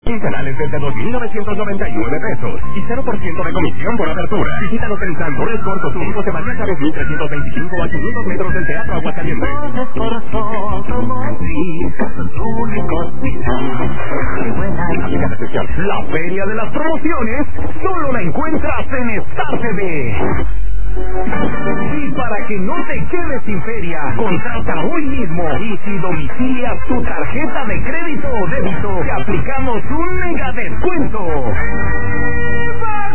Quincenales desde 2,999 pesos y 0% de comisión por apertura. Visítanos en Sanborns Corto Sur, José María Chávez 1325 a 500 metros del Teatro Aguascalientes. Aplica excepción. La feria de las promociones solo la encuentras en Star TV. Y para que no te quedes sin feria, contrata hoy mismo y si domicilias tu tarjeta de crédito o débito, te aplicamos un mega descuento.